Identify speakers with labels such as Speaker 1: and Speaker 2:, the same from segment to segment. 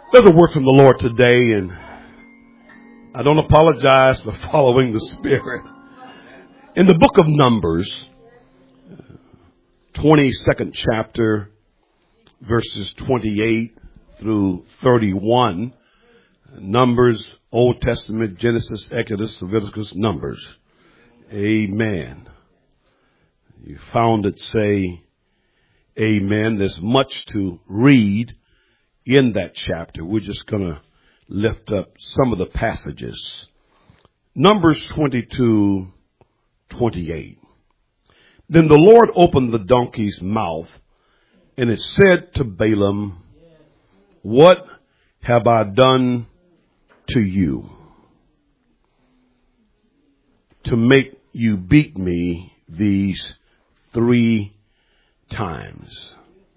Speaker 1: There's a word from the Lord today, and I don't apologize for following the Spirit. In the book of Numbers, 22nd chapter, verses 28 through 31, Numbers, Old Testament, Genesis, Exodus, Leviticus, Numbers. Amen. You found it, say amen. There's much to read in that chapter. We're just going to lift up some of the passages. Numbers 22:28. Then the Lord opened the donkey's mouth, and it said to Balaam, "What have I done to you to make you beat me these 3 times?"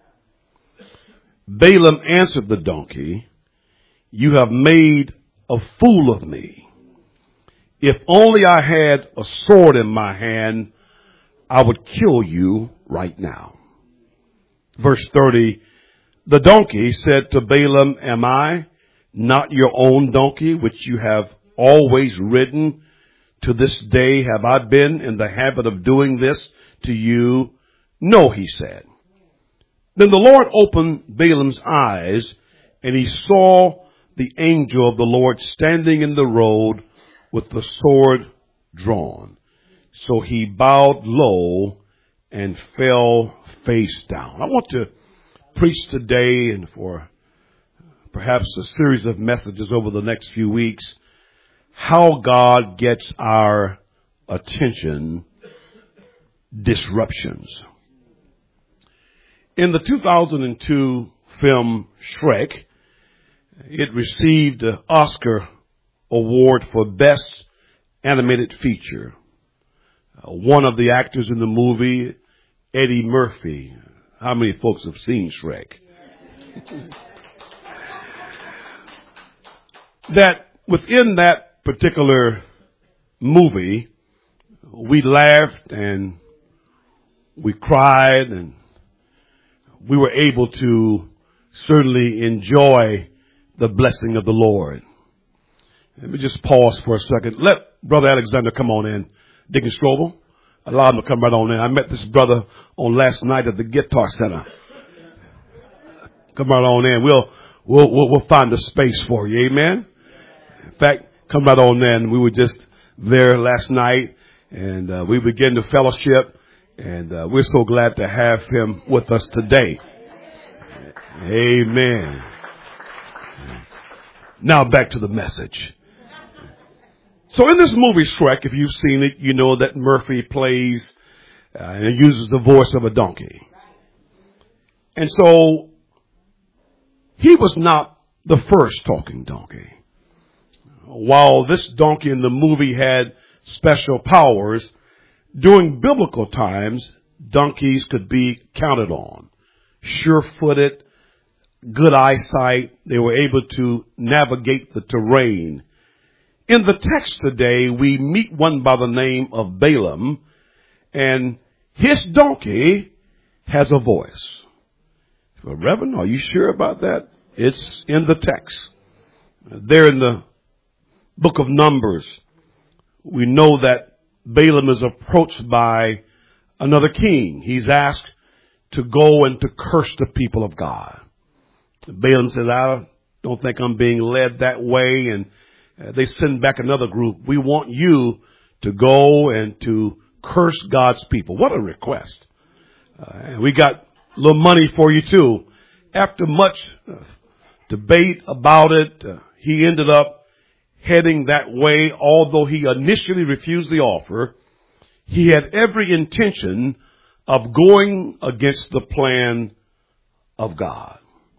Speaker 1: Balaam answered the donkey, "You have made a fool of me. If only I had a sword in my hand, I would kill you right now." Verse 30, the donkey said to Balaam, "Am I not your own donkey, which you have always ridden? To this day have I been in the habit of doing this to you?" "No," he said. Then the Lord opened Balaam's eyes, and he saw the angel of the Lord standing in the road with the sword drawn. So he bowed low and fell face down. I want to preach today, and for perhaps a series of messages over the next few weeks, how God gets our attention, disruptions. In the 2002 film Shrek, it received the Oscar Award for Best Animated Feature. One of the actors in the movie, Eddie Murphy. How many folks have seen Shrek? That within that particular movie, we laughed and we cried, and we were able to certainly enjoy the blessing of the Lord. Let me just pause for a second. Let Brother Alexander come on in. Deacon Strobel, allow him to come right on in. I met this brother on last night at the Guitar Center. Come right on in. We'll find a space for you. Amen. In fact, come right on in. We were just there last night, and we began to fellowship, and we're so glad to have him with us today. Amen. Now back to the message. So in this movie Shrek, if you've seen it, you know that Murphy plays and uses the voice of a donkey. And so he was not the first talking donkey. While this donkey in the movie had special powers, during biblical times, donkeys could be counted on. Sure-footed, good eyesight. They were able to navigate the terrain. In the text today, we meet one by the name of Balaam, and his donkey has a voice. Well, Reverend, are you sure about that? It's in the text. There in the book of Numbers, we know that Balaam is approached by another king. He's asked to go and to curse the people of God. Balaam says, "I don't think I'm being led that way," and they send back another group. "We want you to go and to curse God's people." What a request. And we got a little money for you too. After much debate about it, he ended up heading that way. Although he initially refused the offer, he had every intention of going against the plan of God.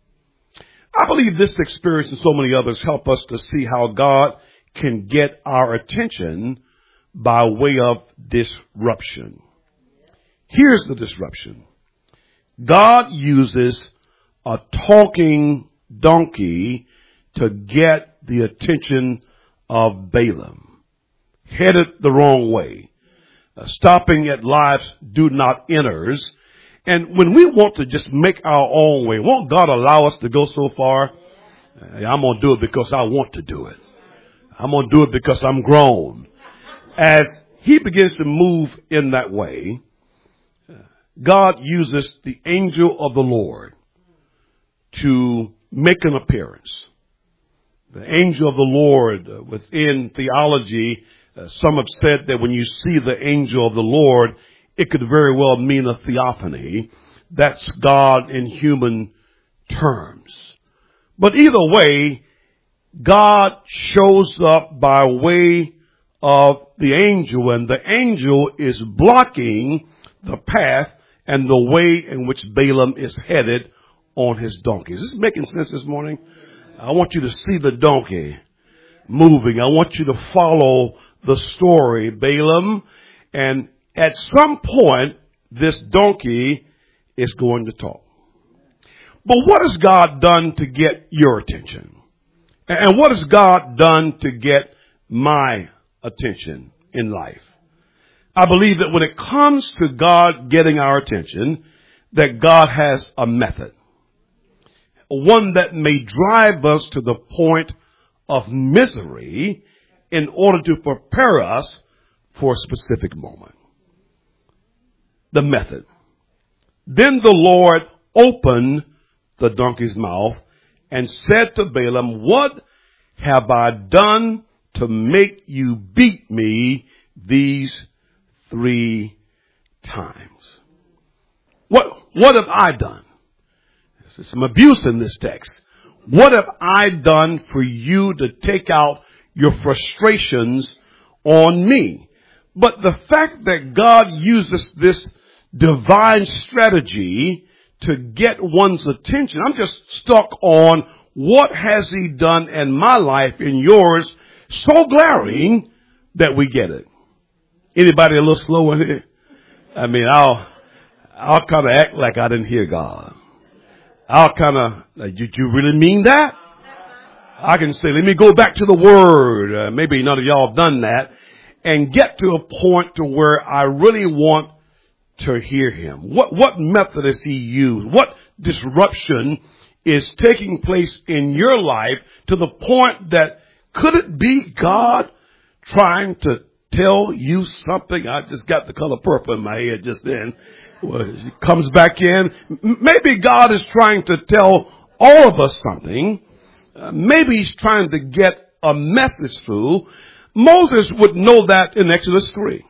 Speaker 1: I believe this experience and so many others help us to see how God can get our attention by way of disruption. Here's the disruption. God uses a talking donkey to get the attention of Balaam. Headed the wrong way. Stopping at life's do not enters. And when we want to just make our own way, won't God allow us to go so far? I'm going to do it because I want to do it. I'm going to do it because I'm grown. As he begins to move in that way, God uses the angel of the Lord to make an appearance. The angel of the Lord, within theology, some have said that when you see the angel of the Lord, it could very well mean a theophany. That's God in human terms. But either way, God shows up by way of the angel, and the angel is blocking the path and the way in which Balaam is headed on his donkey. Is this making sense this morning? I want you to see the donkey moving. I want you to follow the story, Balaam. And at some point, this donkey is going to talk. But what has God done to get your attention? And what has God done to get my attention in life? I believe that when it comes to God getting our attention, that God has a method. One that may drive us to the point of misery in order to prepare us for a specific moment. The method. Then the Lord opened the donkey's mouth and said to Balaam, what have I done to make you beat me these 3 times? What have I done? There's some abuse in this text. What have I done for you to take out your frustrations on me? But the fact that God uses this divine strategy to get one's attention, I'm just stuck on what has he done in my life, in yours, so glaring that we get it. Anybody a little slow in here? I mean, I'll kind of act like I didn't hear God. I'll kind of, did you really mean that? I can say, let me go back to the Word. Maybe none of y'all have done that. And get to a point to where I really want to hear Him. What method has He used? What disruption is taking place in your life to the point that could it be God trying to tell you something? I just got the color purple in my head just then. Well, it comes back in. Maybe God is trying to tell all of us something. Maybe He's trying to get a message through. Moses would know that in Exodus 3.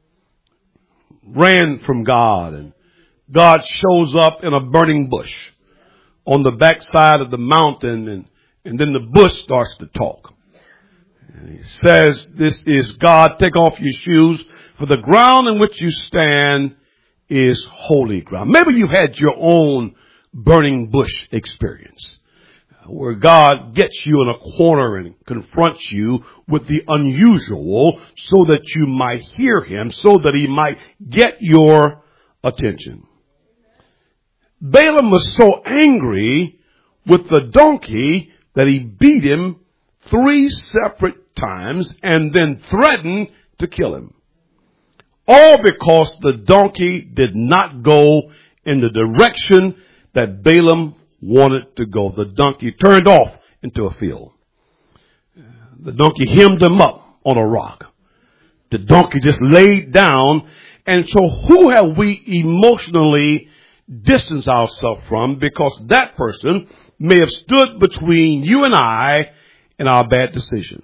Speaker 1: Ran from God, and God shows up in a burning bush on the backside of the mountain, and then the bush starts to talk. And He says, this is God, take off your shoes, for the ground in which you stand is holy ground. Maybe you had your own burning bush experience where God gets you in a corner and confronts you with the unusual so that you might hear Him, so that He might get your attention. Balaam was so angry with the donkey that he beat him 3 separate times and then threatened to kill him. All because the donkey did not go in the direction that Balaam wanted to go. The donkey turned off into a field. The donkey hemmed him up on a rock. The donkey just laid down. And so who have we emotionally distanced ourselves from? Because that person may have stood between you and I and our bad decision.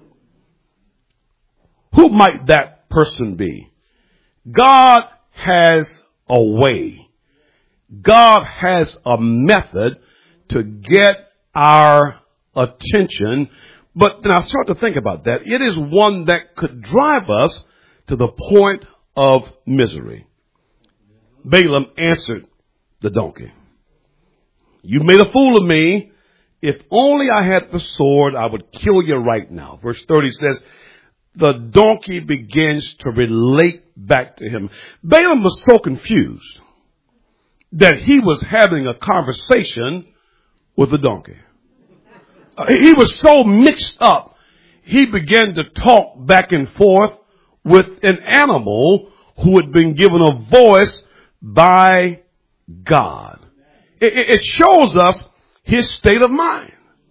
Speaker 1: Who might that person be? God has a way. God has a method to get our attention. But then I start to think about that. It is one that could drive us to the point of misery. Balaam answered the donkey. You made a fool of me. If only I had the sword, I would kill you right now. Verse 30 says, the donkey begins to relate back to him. Balaam was so confused that he was having a conversation with the donkey. He was so mixed up, he began to talk back and forth with an animal who had been given a voice by God. It shows us his state of mind.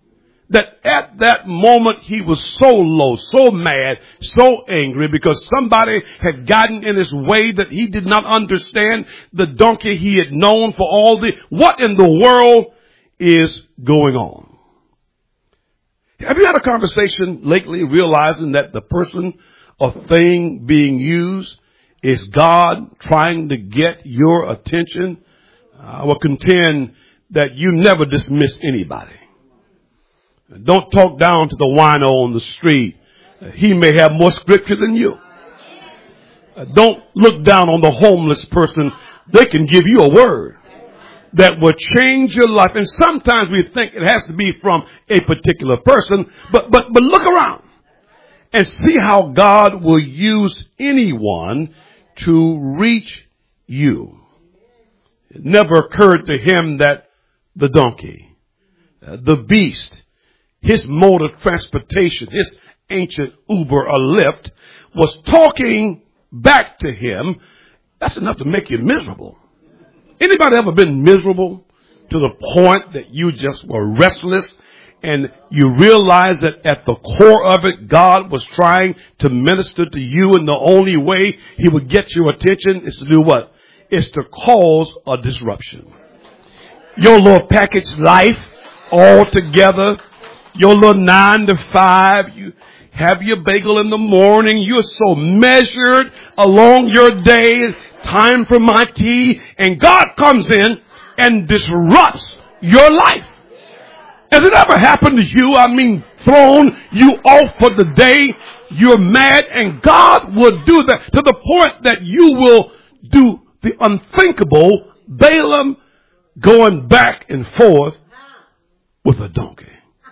Speaker 1: that at that moment he was so low, so mad, so angry because somebody had gotten in his way that he did not understand the donkey he had known for all the, what in the world is going on? Have you had a conversation lately realizing that the person or thing being used is God trying to get your attention? I will contend that you never dismiss anybody. Don't talk down to the wino on the street. He may have more scripture than you. Don't look down on the homeless person. They can give you a word that will change your life. And sometimes we think it has to be from a particular person, but look around and see how God will use anyone to reach you. It never occurred to him that the donkey, the beast, his mode of transportation, his ancient Uber or Lyft, was talking back to him. That's enough to make you miserable. Anybody ever been miserable to the point that you just were restless and you realize that at the core of it, God was trying to minister to you, and the only way he would get your attention is to do what? Is to cause a disruption. Your little package life all together, your little 9 to 5, you have your bagel in the morning, you're so measured along your day, time for my tea, and God comes in and disrupts your life. Has it ever happened to you? I mean, thrown you off for the day, you're mad, and God will do that to the point that you will do the unthinkable, Balaam going back and forth with a donkey.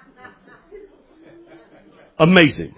Speaker 1: Amazing.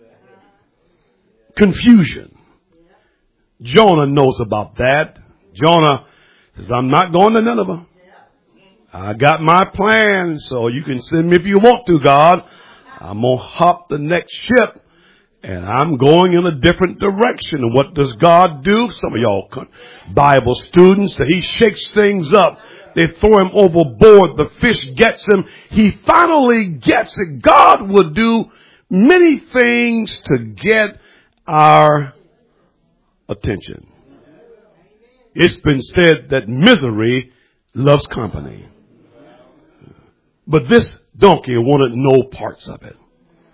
Speaker 1: Confusion. Jonah knows about that. Jonah says, I'm not going to Nineveh. I got my plan, so you can send me if you want to, God. I'm going to hop the next ship, and I'm going in a different direction. And what does God do? Some of y'all Bible students, he shakes things up. They throw him overboard. The fish gets him. He finally gets it. God will do many things to get our attention. It's been said that misery loves company. But this donkey wanted no parts of it.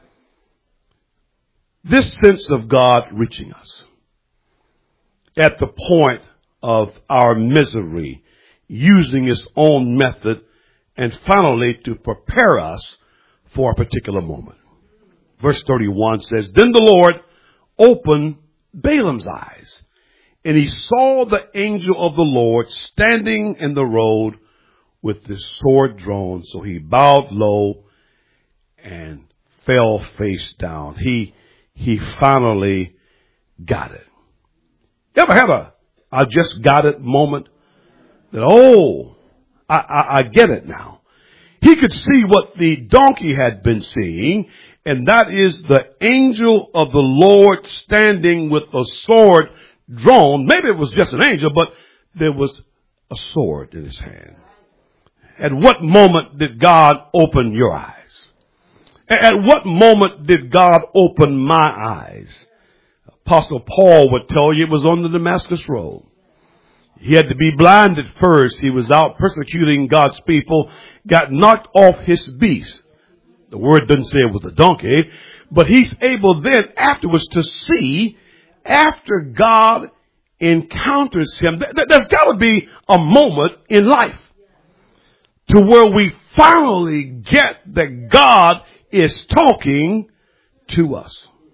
Speaker 1: This sense of God reaching us at the point of our misery, using his own method, and finally to prepare us for a particular moment. Verse 31 says, Then the Lord opened Balaam's eyes, and he saw the angel of the Lord standing in the road with his sword drawn. So he bowed low and fell face down. He finally got it. You ever have a I just got it moment? That, I get it now. He could see what the donkey had been seeing, and that is the angel of the Lord standing with a sword drawn. Maybe it was just an angel, but there was a sword in his hand. At what moment did God open your eyes? At what moment did God open my eyes? Apostle Paul would tell you it was on the Damascus Road. He had to be blind at first. He was out persecuting God's people, got knocked off his beast. The word doesn't say it was a donkey, but he's able then afterwards to see after God encounters him. There's got to be a moment in life to where we finally get that God is talking to us.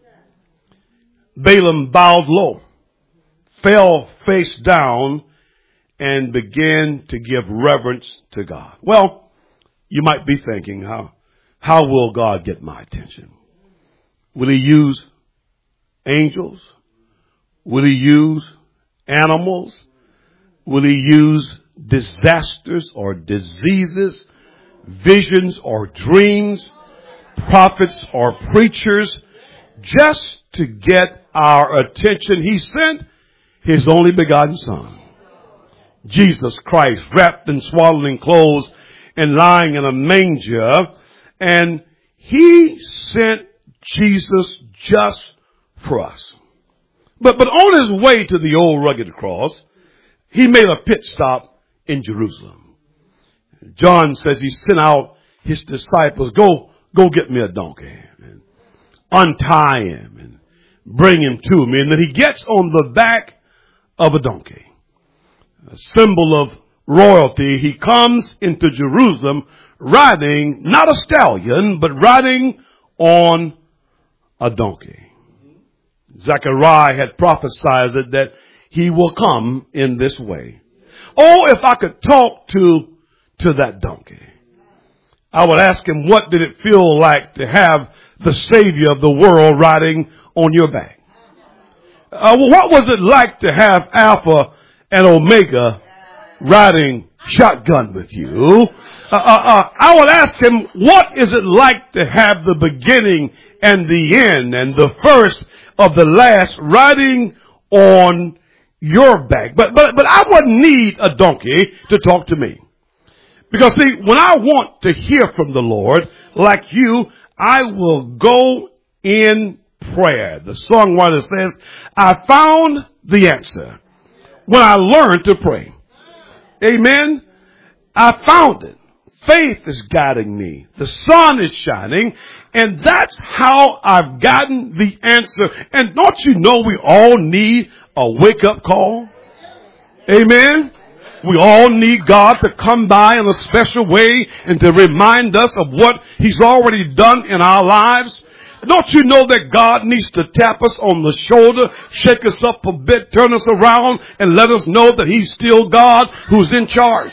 Speaker 1: Balaam bowed low, fell face down, and began to give reverence to God. Well, you might be thinking, how will God get my attention? Will he use angels? Will he use animals? Will he use disasters or diseases, visions or dreams, prophets or preachers, just to get our attention? He sent his only begotten Son, Jesus Christ, wrapped in swaddling clothes and lying in a manger. And he sent Jesus just for us. But on his way to the old rugged cross, he made a pit stop in Jerusalem. John says he sent out his disciples, go get me a donkey, and untie him and bring him to me. And then he gets on the back of a donkey, a symbol of royalty. He comes into Jerusalem riding not a stallion, but riding on a donkey. Zechariah had prophesied that he will come in this way. Oh, if I could talk to that donkey, I would ask him, what did it feel like to have the Savior of the world riding on your back? What was it like to have Alpha and Omega riding shotgun with you? I would ask him, what is it like to have the beginning and the end and the first of the last riding on your back? But I wouldn't need a donkey to talk to me. Because see, when I want to hear from the Lord, like you, I will go in prayer. The songwriter says, I found the answer when I learned to pray. Amen. I found it. Faith is guiding me. The sun is shining. And that's how I've gotten the answer. And don't you know we all need a wake-up call? Amen. We all need God to come by in a special way and to remind us of what He's already done in our lives. Don't you know that God needs to tap us on the shoulder, shake us up a bit, turn us around, and let us know that He's still God who's in charge?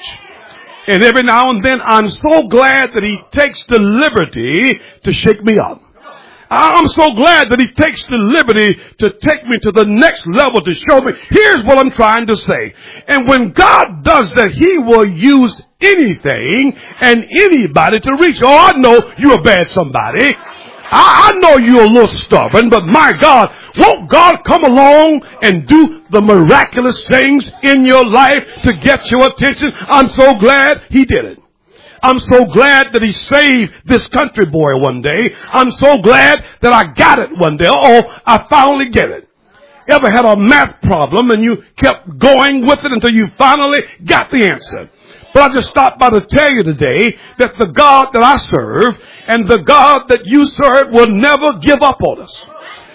Speaker 1: And every now and then, I'm so glad that He takes the liberty to shake me up. I'm so glad that He takes the liberty to take me to the next level to show me, here's what I'm trying to say. And when God does that, He will use anything and anybody to reach. Oh, I know you're a bad somebody. I know you're a little stubborn, but my God, won't God come along and do the miraculous things in your life to get your attention? I'm so glad He did it. I'm so glad that He saved this country boy one day. I'm so glad that I got it one day. I finally get it. Ever had a math problem and you kept going with it until you finally got the answer? But I just stopped by to tell you today that the God that I serve and the God that you serve will never give up on us.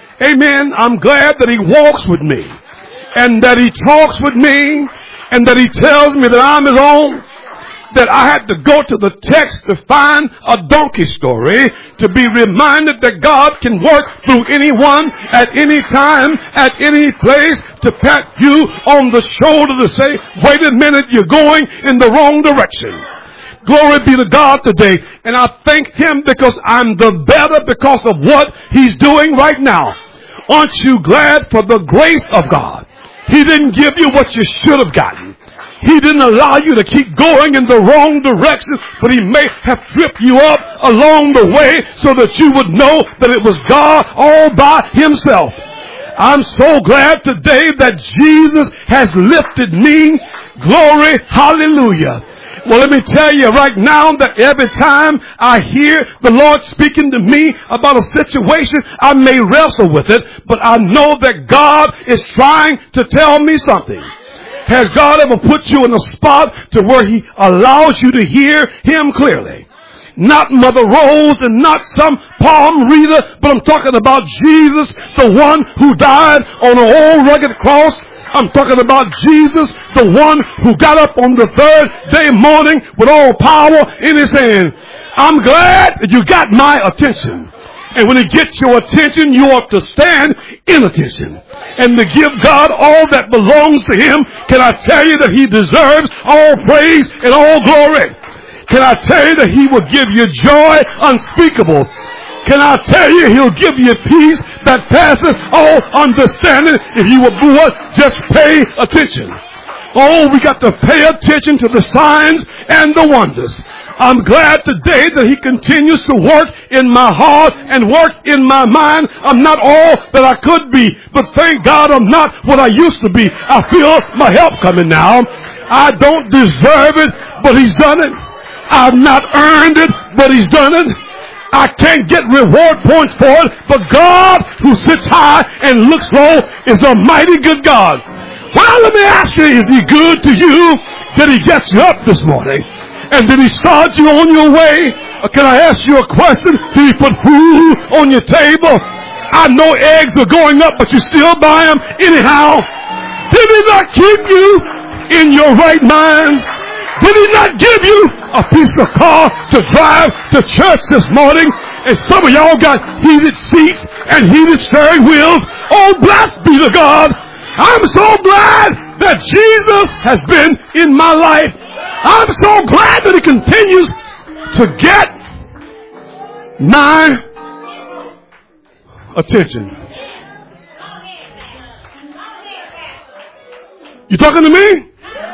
Speaker 1: Amen. I'm glad that He walks with me and that He talks with me and that He tells me that I'm His own. That I had to go to the text to find a donkey story to be reminded that God can work through anyone at any time, at any place, to pat you on the shoulder to say, wait a minute, you're going in the wrong direction. Glory be to God today. And I thank Him because I'm the better because of what He's doing right now. Aren't you glad for the grace of God? He didn't give you what you should have gotten. He didn't allow you to keep going in the wrong direction, but He may have tripped you up along the way so that you would know that it was God all by Himself. I'm so glad today that Jesus has lifted me. Glory, hallelujah. Well, let me tell you right now that every time I hear the Lord speaking to me about a situation, I may wrestle with it, but I know that God is trying to tell me something. Has God ever put you in a spot to where He allows you to hear Him clearly? Not Mother Rose and not some palm reader, but I'm talking about Jesus, the one who died on an old rugged cross. I'm talking about Jesus, the one who got up on the third day morning with all power in His hand. I'm glad that you got my attention. And when He gets your attention, you ought to stand in attention and to give God all that belongs to Him. Can I tell you that He deserves all praise and all glory? Can I tell you that He will give you joy unspeakable? Can I tell you He'll give you peace that passes all understanding if you will just pay attention? Oh, we got to pay attention to the signs and the wonders. I'm glad today that He continues to work in my heart and work in my mind. I'm not all that I could be, but thank God I'm not what I used to be. I feel my help coming now. I don't deserve it, but He's done it. I've not earned it, but He's done it. I can't get reward points for it, but God who sits high and looks low is a mighty good God. Well, let me ask you, is he good to you? Did he get you up this morning? And did he start you on your way? Or can I ask you a question? Did he put food on your table? I know eggs are going up, but you still buy them anyhow. Did he not keep you in your right mind? Did he not give you a piece of car to drive to church this morning? And some of y'all got heated seats and heated steering wheels. Oh, blessed be the God. I'm so glad that Jesus has been in my life. I'm so glad that he continues to get my attention. You talking to me?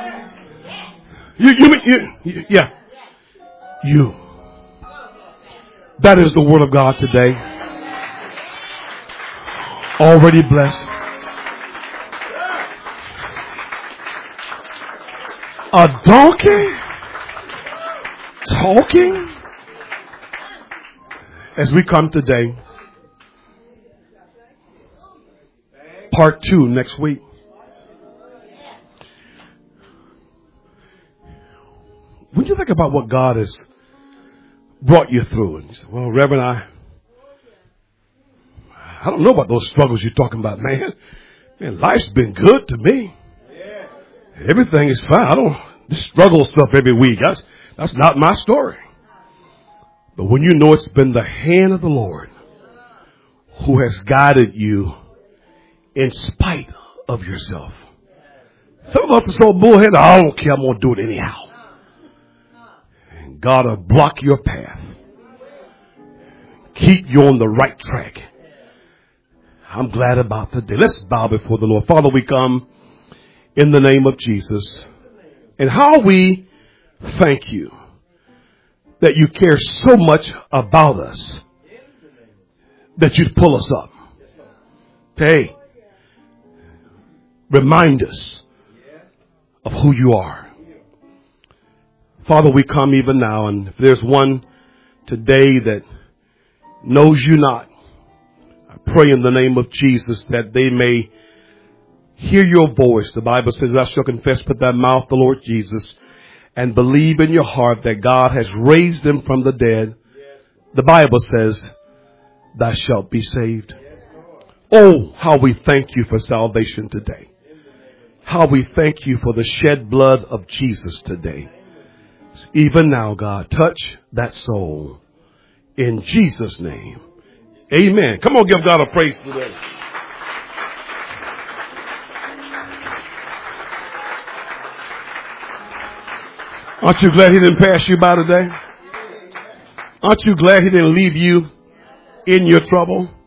Speaker 1: Yeah. You. That is the word of God today. Already blessed. A donkey talking as we come today. Part 2 next week. When you think about what God has brought you through, and you say, well, Reverend, I don't know about those struggles you're talking about, man. Man, life's been good to me. Everything is fine. I don't struggle stuff every week. That's not my story. But when you know it's been the hand of the Lord who has guided you in spite of yourself. Some of us are so bullheaded, I don't care, I'm going to do it anyhow. And God will block your path. Keep you on the right track. I'm glad about the day. Let's bow before the Lord. Father, we come in the name of Jesus. And how we thank you that you care so much about us that you'd pull us up. Hey, remind us of who you are. Father, we come even now, and if there's one today that knows you not, I pray in the name of Jesus that they may hear your voice. The Bible says, thou shalt confess with thy mouth the Lord Jesus and believe in your heart that God has raised him from the dead. The Bible says, thou shalt be saved. Oh, how we thank you for salvation today. How we thank you for the shed blood of Jesus today. Even now, God, touch that soul in Jesus' name. Amen. Come on, give God a praise today. Aren't you glad he didn't pass you by today? Aren't you glad he didn't leave you in your trouble?